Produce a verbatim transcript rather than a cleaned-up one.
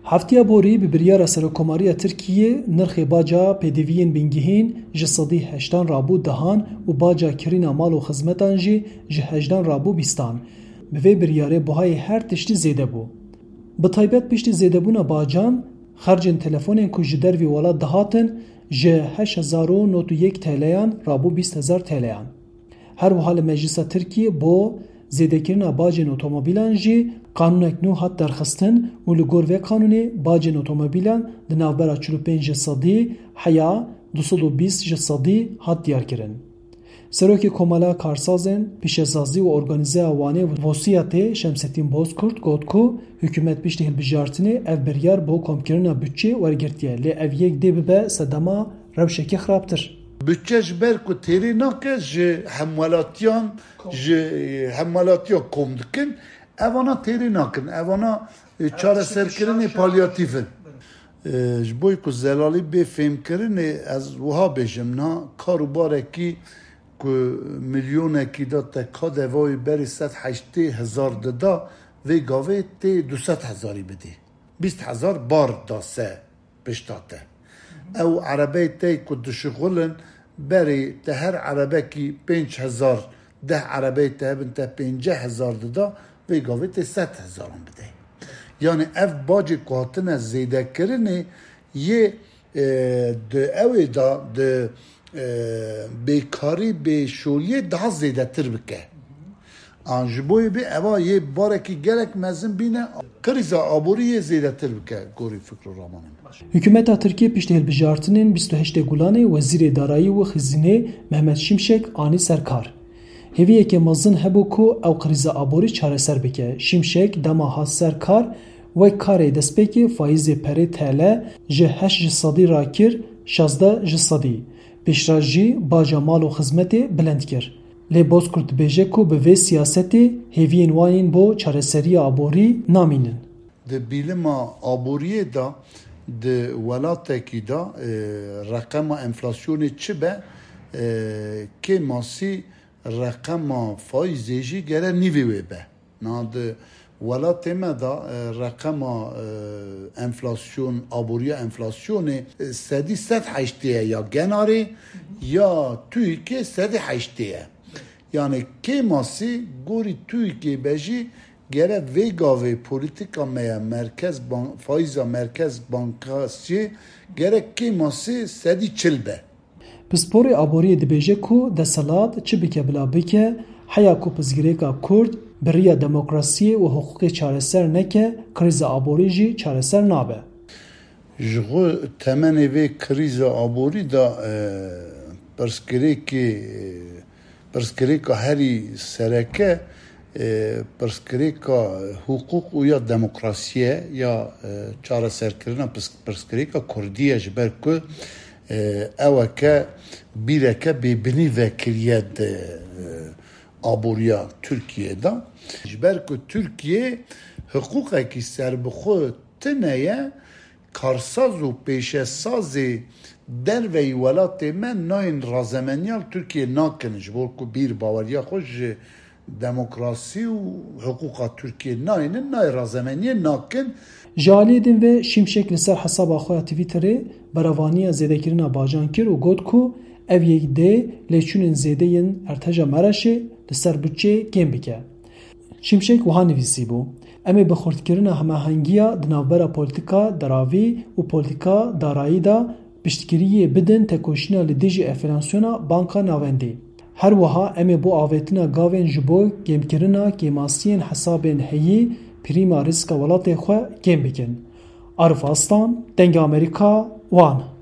Haftiya borî bi biryara Serokkomariya Tirkiyê nirxê baca pêdiviyên bingehîn ji sedî heştan rabû dehan û baca kirîna mal û xizmetan jî ji hejdan rabû bîstan. Bi vê biryarê buhayê her tiştî zêde bû. Bi taybet piştî zêdebûna bacan, xercên telefonên ku ji dervê welat dihatin ji heşt hezar û nod û yek teleyan rabû bîst hezar teleyan. Her wiha li Meclisa Tirkiyê bo zêdekirina bacên otomobîlan jî qanûnek nû hat derxistin û li gor vê qanûnê bacên otomobîlan di navbera çil û pênc ji sedî heya du sed û bîst ji sedî hat diyarkirin. Serokê Komela Karsazên Pêşesazî û Organîzeya Wanê Wesiyetê Şemsettin Bozkurt got ku hikûmet piştî hilbijartinê ev biryar bo komkirina bütçe wergirtiye lê ev yek dê bibe sedema rewşekê xirabtir. Bütçe ji ber ku têrê nake ji hemwelatiyan ji hemwelatiya kom dikin, evana têrê nakin, evana çareserkirinê palyatîv in. Ji bo ku zelalî bê fêmkirinê ez wiha bêjim na karûbarekî ku milyonekî da te ka devayê berî sed heştê hezar dida, vê gavê tê du sed hezarî bidê. Bîst hezar bar da se pişta te. Ew erebeyê te ku dişixulin berê te her erebekî pênc hezar, deh erebeyê te hebin te pênceh hezar dida, vê gavê tê sed hezaran bidê. Yani ev bacê ku hatine zêdekirinê yê di ewê da di bêkarî bêşoliyê daha zêdetir bike. An ji bo bê eva yê barekî gelek mezin bîne krîza aboriyê zêdetir bike gorî fikr û ramanê. Hikûmeta Tirkiye piştî hilbijartinên bîst û heştê gulanê Wezîrê Darayî û Xizînê Mehmet Şimşek anî serkar. Hêviyekê mezin hebû ku ew krîza aborî çareser bike. Şimşek dema hat serkar wek karê destpêkê faîzê perê tele ji heşt ji sedî rakir şazdeh ji sedî. Pêşra jî baca mal û xizmetê bilind kir. Lê Bozkurt dibêje ku bi vê siyasetê hêviyên wanên bo çareseriya aborî namînin. Di bîlima aboriyê da di welatekî da reqema enflasyonê çi be kê masî reqema faîzê jî gere nîvê wê be. Na di welatê me da reqema enflasyon aboriya enflasyonê sedî sed heştê ye ya genarê ya TÜİKê sedî heştê ye. Yani kê masî gorî TÜİKê be jî gere vê gavê polîtika me ya merkez faiza merkez bankasî gerek kê masî sedî çil be. Pisporê aboriyê dibêje ku desthilat çi bike bila bike heya ku pizgirêka Kurd biriya demokrasiyê û hiqûqê çareser neke, krîza aborî jî çareser nabe. Ji xwe temenê vê krîza aborî da pirsgirêkê pirsgirêka herî sereke pirsgirêka hiqûq û ya demokrasiye ya çareserkirina pirsgirêka Kurdî ye ji ber ku eweke bîreke bêbinî vekiriye di aboriya Türkiye'de. Ji ber ku Türkiye hiqûqekî serbixwe tune ye, karsaz û pêşesazê derveyî welatê me nayên razemeniyal Türkiye nakin ji bo ku bîr baweriya xwe ji demokrasî û hiqûqa Türkiye nayînin, nayê razemeniyê nakin. Ji aliyê din ve Şimşek li ser hesaba xwe ya Twitterê berevaniya zêdekirina bacan kir û got ku ev yek dê lêçûnên zêdeyên Erteja Mereşê li ser bütçeyê kêm bike. Şimşek wiha nivîsî bû. Em ê bi xurtkirina hemehengiya di navbera polîtika deravî û polîtika darayî da piştgiriyê bidin tekoşîna li dijî enflasyona banka navendî. Her wiha em ê bo avêtina gavên ji bo kêmkirina kêmasiyên hesabên heyî prîma rîska welatê xwe kêm bikin. Arif Aslan, Dengê Amerîka, Wan.